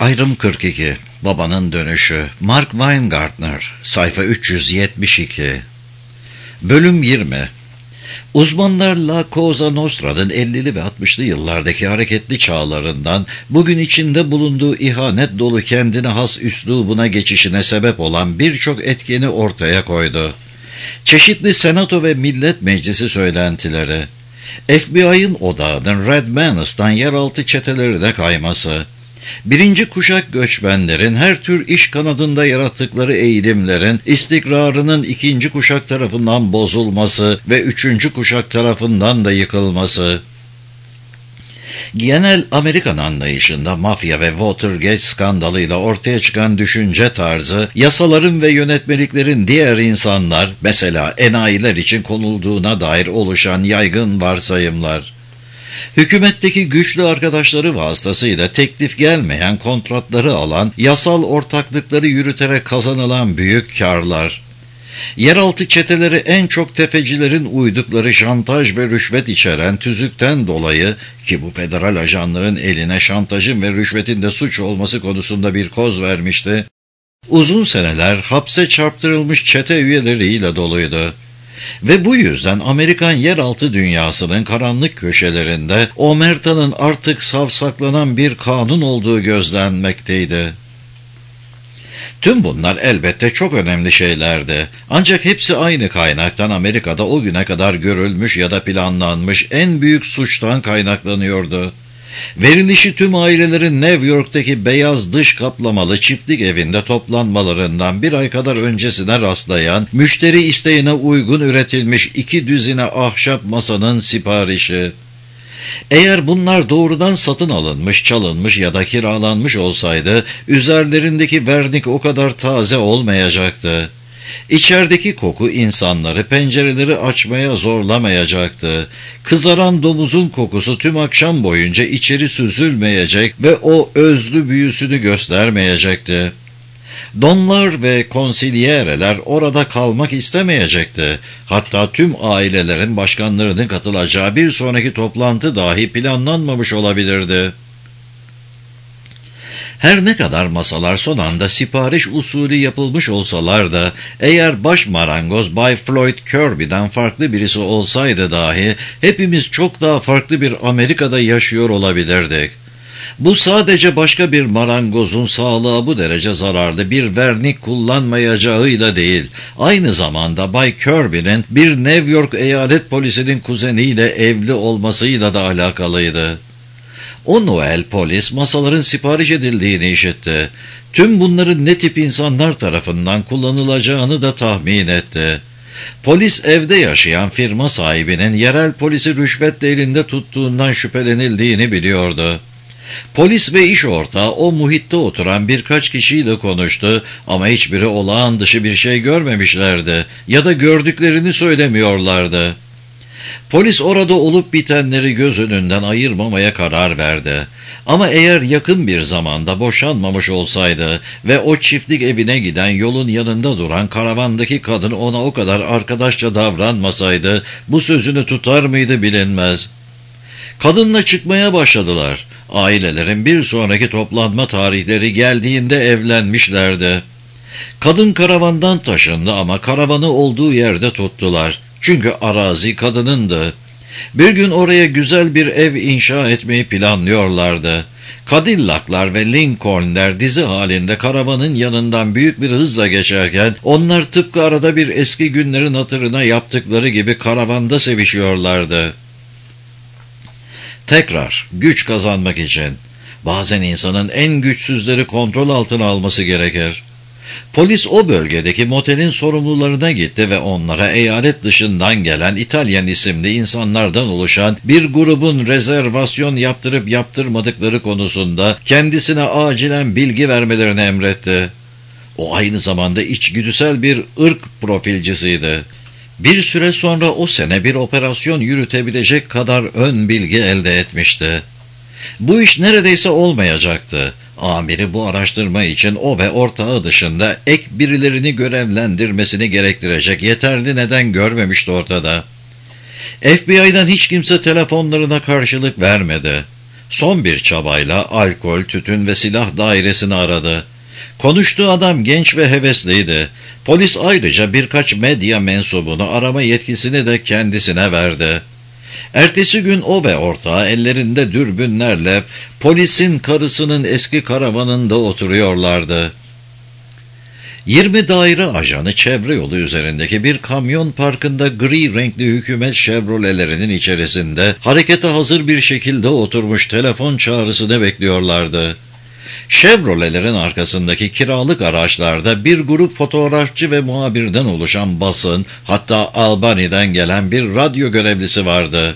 Ayrım 42. Babanın dönüşü. Mark Weingartner. Sayfa 372. Bölüm 20. Uzmanlar La Cosa Nostra'nın 50'li ve 60'lı yıllardaki hareketli çağlarından bugün içinde bulunduğu ihanet dolu kendine has üslubuna geçişine sebep olan birçok etkeni ortaya koydu. Çeşitli senato ve millet meclisi söylentileri, FBI'ın odağının Red Manus'tan yeraltı çetelerine kayması, birinci kuşak göçmenlerin her tür iş kanadında yarattıkları eğilimlerin istikrarının ikinci kuşak tarafından bozulması ve üçüncü kuşak tarafından da yıkılması, genel Amerikan anlayışında mafya ve Watergate skandalıyla ortaya çıkan düşünce tarzı, yasaların ve yönetmeliklerin diğer insanlar, mesela enayiler için konulduğuna dair oluşan yaygın varsayımlar, hükümetteki güçlü arkadaşları vasıtasıyla teklif gelmeyen kontratları alan, yasal ortaklıkları yürüterek kazanılan büyük karlar, yeraltı çeteleri en çok tefecilerin uydukları şantaj ve rüşvet içeren tüzükten dolayı, ki bu federal ajanların eline şantajın ve rüşvetin de suç olması konusunda bir koz vermişti, uzun seneler hapse çarptırılmış çete üyeleriyle doluydu. Ve bu yüzden Amerikan yeraltı dünyasının karanlık köşelerinde omertanın artık savsaklanan bir kanun olduğu gözlenmekteydi. Tüm bunlar elbette çok önemli şeylerdi. Ancak hepsi aynı kaynaktan Amerika'da o güne kadar görülmüş ya da planlanmış en büyük suçtan kaynaklanıyordu. Verilişi tüm ailelerin New York'taki beyaz dış kaplamalı çiftlik evinde toplanmalarından bir ay kadar öncesine rastlayan, müşteri isteğine uygun üretilmiş 2 düzine ahşap masanın siparişi. Eğer bunlar doğrudan satın alınmış, çalınmış ya da kiralanmış olsaydı, üzerlerindeki vernik o kadar taze olmayacaktı. İçerideki koku insanları pencereleri açmaya zorlamayacaktı. Kızaran domuzun kokusu tüm akşam boyunca içeri süzülmeyecek ve o özlü büyüsünü göstermeyecekti. Donlar ve konsilyereler orada kalmak istemeyecekti. Hatta tüm ailelerin başkanlarının katılacağı bir sonraki toplantı dahi planlanmamış olabilirdi. Her ne kadar masalar son anda sipariş usulü yapılmış olsalar da, eğer baş marangoz Bay Floyd Kirby'den farklı birisi olsaydı dahi, hepimiz çok daha farklı bir Amerika'da yaşıyor olabilirdik. Bu sadece başka bir marangozun sağlığa bu derece zararlı bir vernik kullanmayacağıyla değil, aynı zamanda Bay Kirby'nin bir New York eyalet polisinin kuzeniyle evli olmasıyla da alakalıydı. O Noel polis masaların sipariş edildiğini işitti. Tüm bunların ne tip insanlar tarafından kullanılacağını da tahmin etti. Polis evde yaşayan firma sahibinin yerel polisi rüşvetle elinde tuttuğundan şüphelenildiğini biliyordu. Polis ve iş ortağı o muhitte oturan birkaç kişiyle konuştu ama hiçbiri olağan dışı bir şey görmemişlerdi ya da gördüklerini söylemiyorlardı. Polis orada olup bitenleri göz önünden ayırmamaya karar verdi. Ama eğer yakın bir zamanda boşanmamış olsaydı ve o çiftlik evine giden yolun yanında duran karavandaki kadın ona o kadar arkadaşça davranmasaydı bu sözünü tutar mıydı bilinmez. Kadınla çıkmaya başladılar. Ailelerin bir sonraki toplanma tarihleri geldiğinde evlenmişlerdi. Kadın karavandan taşındı ama karavanı olduğu yerde tuttular. Çünkü arazi kadınındı. Bir gün oraya güzel bir ev inşa etmeyi planlıyorlardı. Cadillac'lar ve Lincoln'ler dizi halinde karavanın yanından büyük bir hızla geçerken, onlar tıpkı arada bir eski günlerin hatırına yaptıkları gibi karavanda sevişiyorlardı. Tekrar, güç kazanmak için. Bazen insanın en güçsüzleri kontrol altına alması gerekir. Polis o bölgedeki motelin sorumlularına gitti ve onlara eyalet dışından gelen İtalyan isimli insanlardan oluşan bir grubun rezervasyon yaptırıp yaptırmadıkları konusunda kendisine acilen bilgi vermelerini emretti. O aynı zamanda içgüdüsel bir ırk profilcisiydi. Bir süre sonra o sene bir operasyon yürütebilecek kadar ön bilgi elde etmişti. Bu iş neredeyse olmayacaktı. Amiri bu araştırma için o ve ortağı dışında ek birilerini görevlendirmesini gerektirecek yeterli neden görmemişti ortada. FBI'dan hiç kimse telefonlarına karşılık vermedi. Son bir çabayla alkol, tütün ve silah dairesini aradı. Konuştuğu adam genç ve hevesliydi. Polis ayrıca birkaç medya mensubunu arama yetkisini de kendisine verdi. Ertesi gün o ve ortağı ellerinde dürbünlerle polisin karısının eski karavanında oturuyorlardı. 20 daire ajanı çevre yolu üzerindeki bir kamyon parkında gri renkli hükümet Chevrolet'lerinin içerisinde harekete hazır bir şekilde oturmuş telefon çağrısını bekliyorlardı. Chevrolet'lerin arkasındaki kiralık araçlarda bir grup fotoğrafçı ve muhabirden oluşan basın, hatta Albany'den gelen bir radyo görevlisi vardı.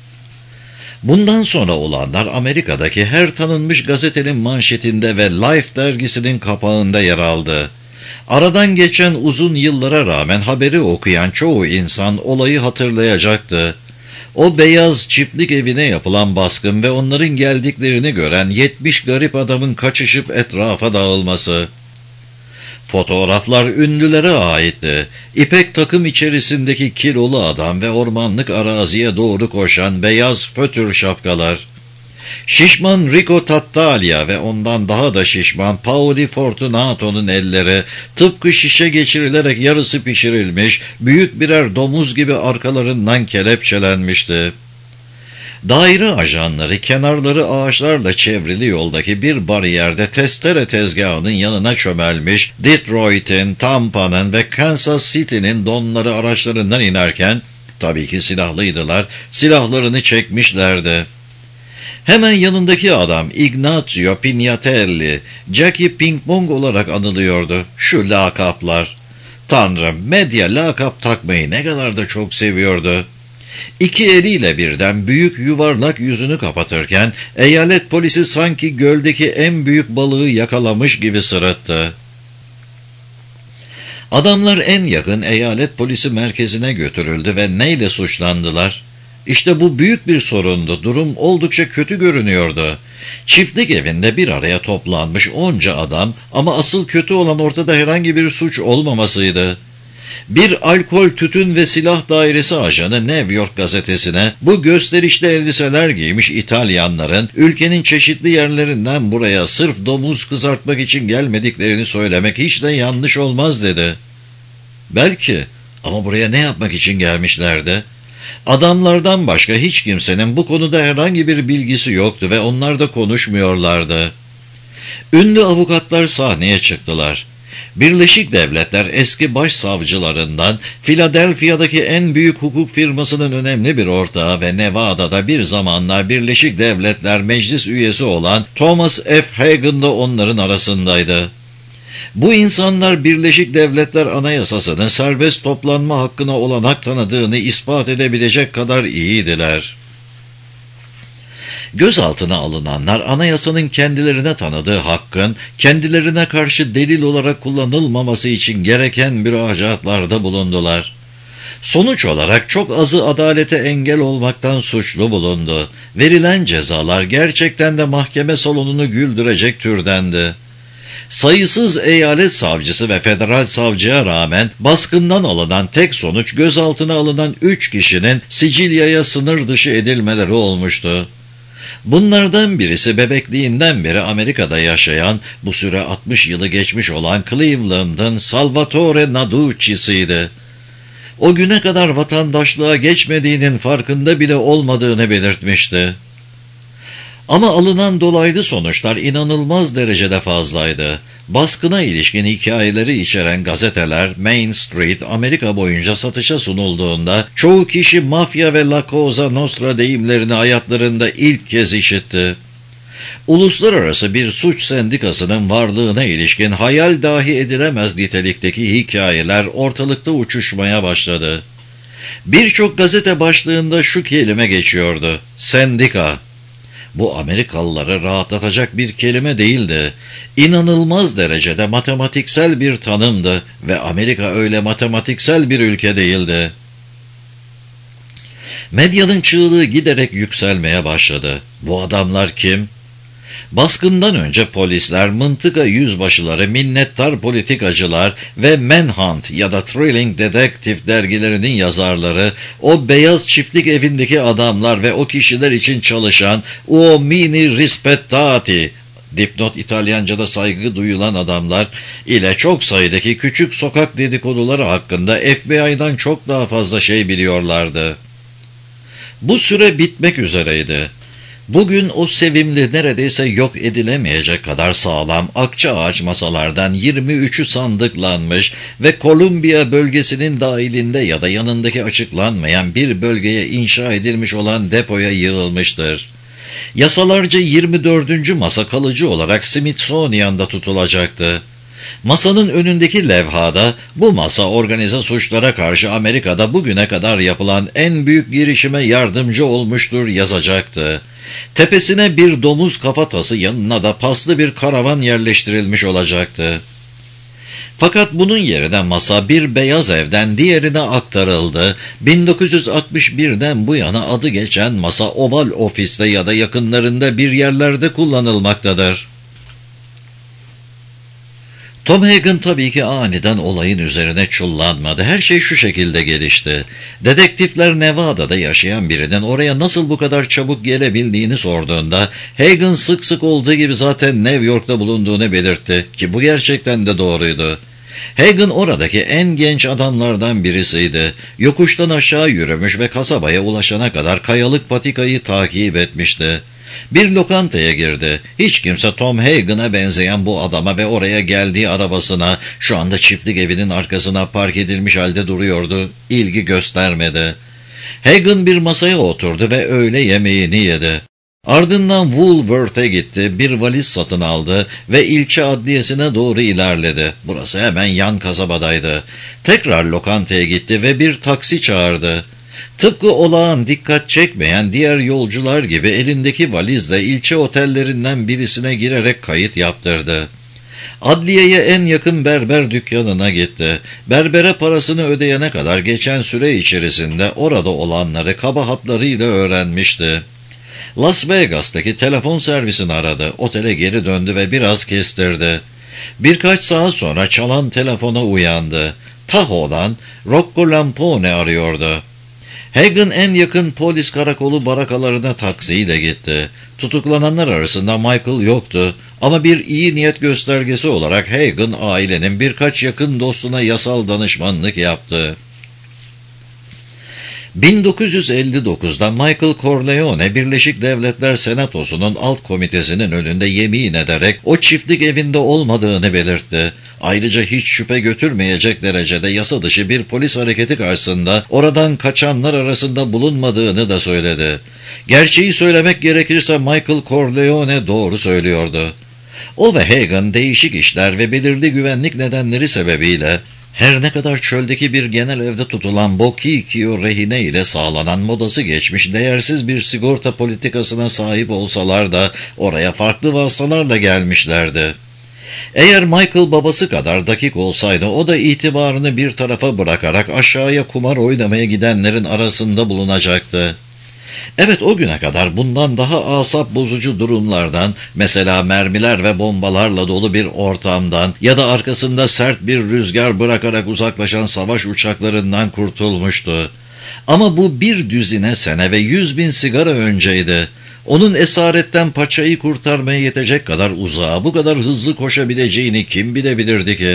Bundan sonra olanlar Amerika'daki her tanınmış gazetenin manşetinde ve Life dergisinin kapağında yer aldı. Aradan geçen uzun yıllara rağmen haberi okuyan çoğu insan olayı hatırlayacaktı. O beyaz çiftlik evine yapılan baskın ve onların geldiklerini gören 70 garip adamın kaçışıp etrafa dağılması. Fotoğraflar ünlülere aitti. İpek takım içerisindeki kilolu adam ve ormanlık araziye doğru koşan beyaz fötür şapkalar. Şişman Rico Tattaglia ve ondan daha da şişman Paoli Fortunato'nun elleri tıpkı şişe geçirilerek yarısı pişirilmiş büyük birer domuz gibi arkalarından kelepçelenmişti. Daire ajanları kenarları ağaçlarla çevrili yoldaki bir bariyerde testere tezgahının yanına çömelmiş, Detroit'in, Tampa'nın ve Kansas City'nin donları araçlarından inerken, tabii ki silahlıydılar, silahlarını çekmişlerdi. Hemen yanındaki adam Ignazio Pignatelli, Jackie Ping Pong olarak anılıyordu. Şu lakaplar. Tanrım, medya lakap takmayı ne kadar da çok seviyordu. İki eliyle birden büyük yuvarlak yüzünü kapatırken eyalet polisi sanki göldeki en büyük balığı yakalamış gibi sırıttı. Adamlar en yakın eyalet polisi merkezine götürüldü ve neyle suçlandılar? İşte bu büyük bir sorundu. Durum oldukça kötü görünüyordu. Çiftlik evinde bir araya toplanmış onca adam ama asıl kötü olan ortada herhangi bir suç olmamasıydı. Bir alkol, tütün ve silah dairesi ajanı New York gazetesine bu gösterişli elbiseler giymiş İtalyanların ülkenin çeşitli yerlerinden buraya sırf domuz kızartmak için gelmediklerini söylemek hiç de yanlış olmaz dedi. Belki, ama buraya ne yapmak için gelmişlerdi? Adamlardan başka hiç kimsenin bu konuda herhangi bir bilgisi yoktu ve onlar da konuşmuyorlardı. Ünlü avukatlar sahneye çıktılar. Birleşik Devletler eski başsavcılarından Philadelphia'daki en büyük hukuk firmasının önemli bir ortağı ve Nevada'da bir zamanlar Birleşik Devletler Meclis üyesi olan Thomas F. Hagen de onların arasındaydı. Bu insanlar Birleşik Devletler Anayasası'nın serbest toplanma hakkına olanak tanıdığını ispat edebilecek kadar iyiydiler. Gözaltına alınanlar anayasanın kendilerine tanıdığı hakkın kendilerine karşı delil olarak kullanılmaması için gereken müracaatlarda bulundular. Sonuç olarak çok azı adalete engel olmaktan suçlu bulundu. Verilen cezalar gerçekten de mahkeme salonunu güldürecek türdendi. Sayısız eyalet savcısı ve federal savcıya rağmen baskından alınan tek sonuç gözaltına alınan 3 kişinin Sicilya'ya sınır dışı edilmeleri olmuştu. Bunlardan birisi bebekliğinden beri Amerika'da yaşayan, bu süre 60 yılı geçmiş olan Cleveland'ın Salvatore Naducci'siydi. O güne kadar vatandaşlığa geçmediğinin farkında bile olmadığını belirtmişti. Ama alınan dolaylı sonuçlar inanılmaz derecede fazlaydı. Baskına ilişkin hikayeleri içeren gazeteler Main Street Amerika boyunca satışa sunulduğunda çoğu kişi mafya ve La Cosa Nostra deyimlerini hayatlarında ilk kez işitti. Uluslararası bir suç sendikasının varlığına ilişkin hayal dahi edilemez nitelikteki hikayeler ortalıkta uçuşmaya başladı. Birçok gazete başlığında şu kelime geçiyordu: sendika. Bu Amerikalıları rahatlatacak bir kelime değildi. İnanılmaz derecede matematiksel bir tanımdı ve Amerika öyle matematiksel bir ülke değildi. Medyanın çığlığı giderek yükselmeye başladı. Bu adamlar kim? Baskından önce polisler, mıntıka yüzbaşıları, minnettar politikacılar ve Manhunt ya da Thrilling Detective dergilerinin yazarları, o beyaz çiftlik evindeki adamlar ve o kişiler için çalışan uomini rispettati, dipnot İtalyanca'da saygı duyulan adamlar ile çok sayıdaki küçük sokak dedikoduları hakkında FBI'dan çok daha fazla şey biliyorlardı. Bu süre bitmek üzereydi. Bugün o sevimli, neredeyse yok edilemeyecek kadar sağlam akça ağaç masalardan 23'ü sandıklanmış ve Kolumbiya bölgesinin dahilinde ya da yanındaki açıklanmayan bir bölgeye inşa edilmiş olan depoya yığılmıştır. Yasalarca 24. masa kalıcı olarak Smithsonian'da tutulacaktı. Masanın önündeki levhada bu masa organize suçlara karşı Amerika'da bugüne kadar yapılan en büyük girişime yardımcı olmuştur yazacaktı. Tepesine bir domuz kafatası, yanına da paslı bir karavan yerleştirilmiş olacaktı. Fakat bunun yerine masa bir beyaz evden diğerine aktarıldı. 1961'den bu yana adı geçen masa Oval Ofis'te ya da yakınlarında bir yerlerde kullanılmaktadır. Tom Hagen tabii ki aniden olayın üzerine çullanmadı. Her şey şu şekilde gelişti. Dedektifler Nevada'da yaşayan birinin oraya nasıl bu kadar çabuk gelebildiğini sorduğunda Hagen sık sık olduğu gibi zaten New York'ta bulunduğunu belirtti ki bu gerçekten de doğruydu. Hagen oradaki en genç adamlardan birisiydi. Yokuştan aşağı yürümüş ve kasabaya ulaşana kadar kayalık patikayı takip etmişti. Bir lokantaya girdi. Hiç kimse Tom Hagen'a benzeyen bu adama ve oraya geldiği arabasına, şu anda çiftlik evinin arkasına park edilmiş halde duruyordu, ilgi göstermedi. Hagen bir masaya oturdu ve öğle yemeğini yedi. Ardından Woolworth'e gitti, bir valiz satın aldı ve ilçe adliyesine doğru ilerledi. Burası hemen yan kasabadaydı. Tekrar lokantaya gitti ve bir taksi çağırdı. Tıpkı olağan dikkat çekmeyen diğer yolcular gibi elindeki valizle ilçe otellerinden birisine girerek kayıt yaptırdı. Adliyeye en yakın berber dükkanına gitti. Berbere parasını ödeyene kadar geçen süre içerisinde orada olanları kaba hatlarıyla öğrenmişti. Las Vegas'taki telefon servisini aradı. Otele geri döndü ve biraz kestirdi. Birkaç saat sonra çalan telefona uyandı. Tahoe'dan Rocco Lampone arıyordu. Hagen en yakın polis karakolu barakalarına taksiyle gitti. Tutuklananlar arasında Michael yoktu ama bir iyi niyet göstergesi olarak Hagen ailenin birkaç yakın dostuna yasal danışmanlık yaptı. 1959'da Michael Corleone, Birleşik Devletler Senatosu'nun alt komitesinin önünde yemin ederek o çiftlik evinde olmadığını belirtti. Ayrıca hiç şüphe götürmeyecek derecede yasa dışı bir polis hareketi karşısında oradan kaçanlar arasında bulunmadığını da söyledi. Gerçeği söylemek gerekirse Michael Corleone doğru söylüyordu. O ve Hagen değişik işler ve belirli güvenlik nedenleri sebebiyle her ne kadar çöldeki bir genel evde tutulan Bokikio rehine ile sağlanan modası geçmiş değersiz bir sigorta politikasına sahip olsalar da oraya farklı vasıtalarla gelmişlerdi. Eğer Michael babası kadar dakik olsaydı o da itibarını bir tarafa bırakarak aşağıya kumar oynamaya gidenlerin arasında bulunacaktı. Evet, o güne kadar bundan daha asap bozucu durumlardan, mesela mermiler ve bombalarla dolu bir ortamdan ya da arkasında sert bir rüzgar bırakarak uzaklaşan savaş uçaklarından kurtulmuştu. Ama bu bir düzine sene ve 100.000 sigara önceydi. Onun esaretten paçayı kurtarmaya yetecek kadar uzağa, bu kadar hızlı koşabileceğini kim bilebilirdi ki?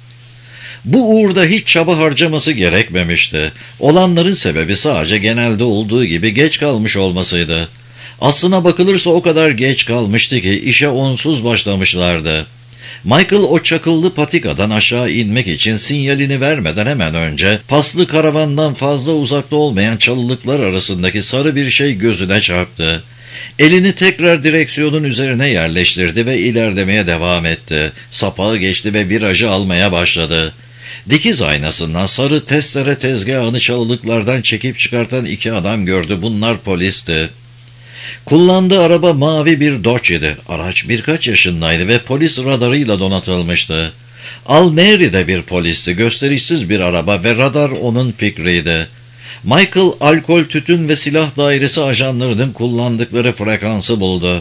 Bu uğurda hiç çaba harcaması gerekmemişti. Olanların sebebi sadece genelde olduğu gibi geç kalmış olmasıydı. Aslına bakılırsa o kadar geç kalmıştı ki işe onsuz başlamışlardı. Michael o çakıllı patikadan aşağı inmek için sinyalini vermeden hemen önce paslı karavandan fazla uzakta olmayan çalılıklar arasındaki sarı bir şey gözüne çarptı. Elini tekrar direksiyonun üzerine yerleştirdi ve ilerlemeye devam etti. Sapağı geçti ve virajı almaya başladı. Dikiz aynasından sarı testere tezgahını çalılıklardan çekip çıkartan iki adam gördü. Bunlar polisti. Kullandığı araba mavi bir Dodge idi. Araç birkaç yaşındaydı ve polis radarıyla donatılmıştı. Al Neri'de bir polisti. Gösterişsiz bir araba ve radar onun fikriydi. Michael, alkol, tütün ve silah dairesi ajanlarının kullandıkları frekansı buldu.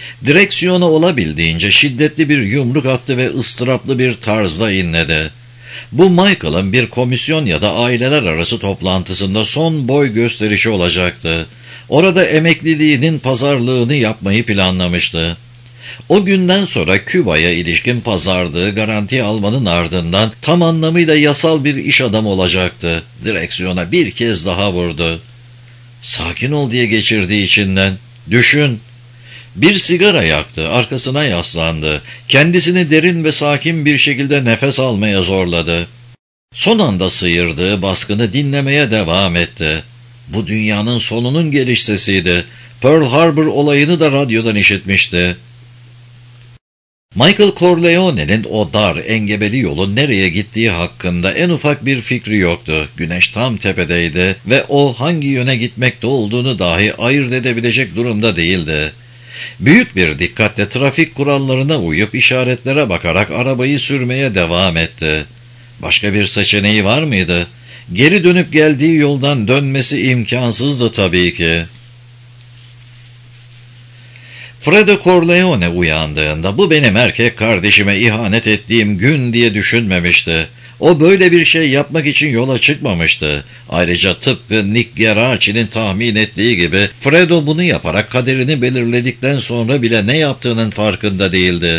Direksiyona olabildiğince şiddetli bir yumruk attı ve ıstıraplı bir tarzda inledi. Bu Michael'ın bir komisyon ya da aileler arası toplantısında son boy gösterişi olacaktı. Orada emekliliğinin pazarlığını yapmayı planlamıştı. O günden sonra Küba'ya ilişkin pazarlığı garantiye almanın ardından tam anlamıyla yasal bir iş adamı olacaktı. Direksiyona bir kez daha vurdu. Sakin ol diye geçirdiği içinden. Düşün. Bir sigara yaktı, arkasına yaslandı. Kendisini derin ve sakin bir şekilde nefes almaya zorladı. Son anda sıyırdığı baskını dinlemeye devam etti. Bu dünyanın sonunun geliş sesiydi. Pearl Harbor olayını da radyodan işitmişti. Michael Corleone'nin o dar, engebeli yolun nereye gittiği hakkında en ufak bir fikri yoktu. Güneş tam tepedeydi ve o hangi yöne gitmekte olduğunu dahi ayırt edebilecek durumda değildi. Büyük bir dikkatle trafik kurallarına uyup işaretlere bakarak arabayı sürmeye devam etti. Başka bir seçeneği var mıydı? Geri dönüp geldiği yoldan dönmesi imkansızdı tabii ki. Fredo Corleone uyandığında bu benim erkek kardeşime ihanet ettiğim gün diye düşünmemişti. O böyle bir şey yapmak için yola çıkmamıştı. Ayrıca tıpkı Nick Geraci'nin tahmin ettiği gibi Fredo bunu yaparak kaderini belirledikten sonra bile ne yaptığının farkında değildi.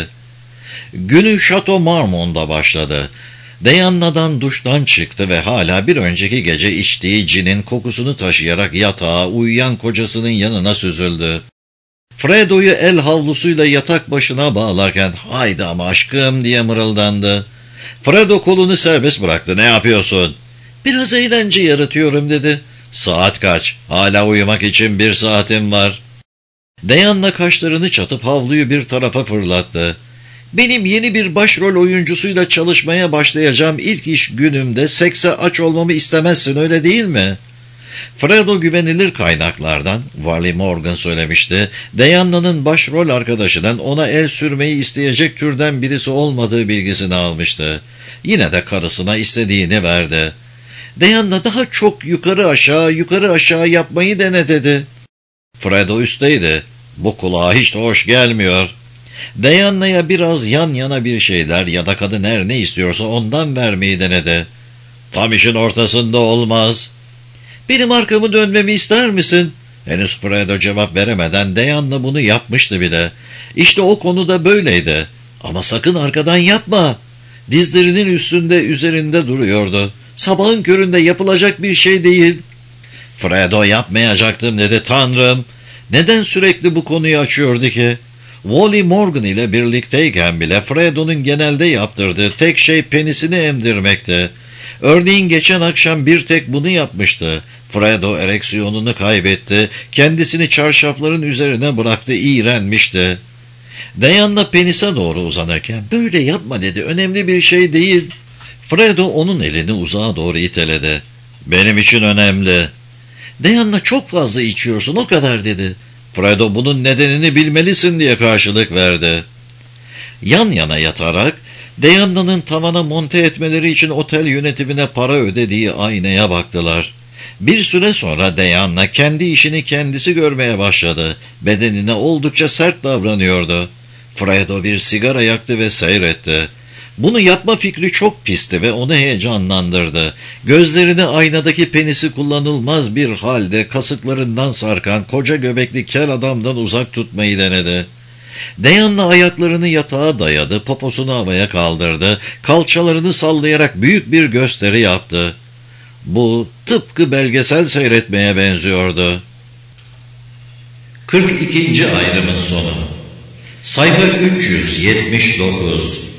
Günü Chateau Marmont'da başladı. Diana'dan duştan çıktı ve hala bir önceki gece içtiği cinin kokusunu taşıyarak yatağa uyuyan kocasının yanına süzüldü. Fredo'yu el havlusuyla yatak başına bağlarken "Haydi ama aşkım" diye mırıldandı. Fredo kolunu serbest bıraktı. "Ne yapıyorsun?" "Biraz eğlence yaratıyorum" dedi. "Saat kaç?" "Hala uyumak için 1 saatim var." Diana kaşlarını çatıp havluyu bir tarafa fırlattı. "Benim yeni bir başrol oyuncusuyla çalışmaya başlayacağım ilk iş günümde sekse aç olmamı istemezsin, öyle değil mi?" Fredo güvenilir kaynaklardan, Wally Morgan söylemişti, Diana'nın başrol arkadaşından ona el sürmeyi isteyecek türden birisi olmadığı bilgisini almıştı. Yine de karısına istediğini verdi. Diana "Daha çok yukarı aşağı yapmayı dene" dedi. Fredo üstteydi. "Bu kulağa hiç de hoş gelmiyor." Diana'ya biraz yan yana bir şeyler ya da kadın her ne istiyorsa ondan vermeyi denedi. "Tam işin ortasında olmaz." "Benim arkamı dönmemi ister misin?" Henüz Fredo cevap veremeden Diana bunu yapmıştı bile. İşte o konuda böyleydi. "Ama sakın arkadan yapma." Dizlerinin üzerinde duruyordu. "Sabahın köründe yapılacak bir şey değil." Fredo "Yapmayacaktım" dedi. Tanrım! Neden sürekli bu konuyu açıyordu ki? Wally Morgan ile birlikteyken bile Fredo'nun genelde yaptırdığı tek şey penisini emdirmekti. Örneğin geçen akşam bir tek bunu yapmıştı. Fredo ereksiyonunu kaybetti, kendisini çarşafların üzerine bıraktı, iğrenmişti. Diana penise doğru uzanırken "Böyle yapma" dedi, "önemli bir şey değil." Fredo onun elini uzağa doğru iteledi. "Benim için önemli." "Diana çok fazla içiyorsun, o kadar" dedi. Fredo "Bunun nedenini bilmelisin" diye karşılık verdi. Yan yana yatarak Diana'nın tavana monte etmeleri için otel yönetimine para ödediği aynaya baktılar. Bir süre sonra Diana kendi işini kendisi görmeye başladı. Bedenine oldukça sert davranıyordu. Fredo bir sigara yaktı ve seyretti. Bunu yapma fikri çok pisti ve onu heyecanlandırdı. Gözlerini aynadaki penisi kullanılmaz bir halde kasıklarından sarkan koca göbekli kel adamdan uzak tutmayı denedi. Diana ayaklarını yatağa dayadı, poposunu havaya kaldırdı, kalçalarını sallayarak büyük bir gösteri yaptı. Bu tıpkı belgesel seyretmeye benziyordu. 42. ayrımın sonu. Sayfa 379.